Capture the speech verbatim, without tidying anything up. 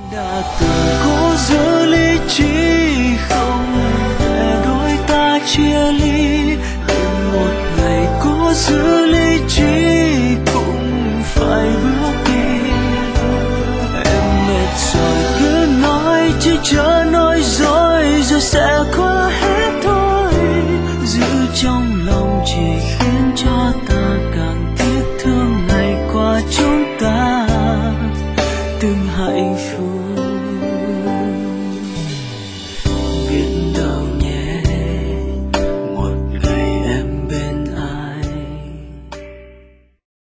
đã từng cố giữ lý trí không để đôi ta chia ly, nhưng một ngày cố giữ lý trí cũng phải bước đi. Em mệt rồi cứ nói chứ chớ nói dối rồi sẽ qua hết thôi, giữ trong lòng chỉ khiến cho ta càng tiếc thương ngày qua chúng ta từng hạnh phúc.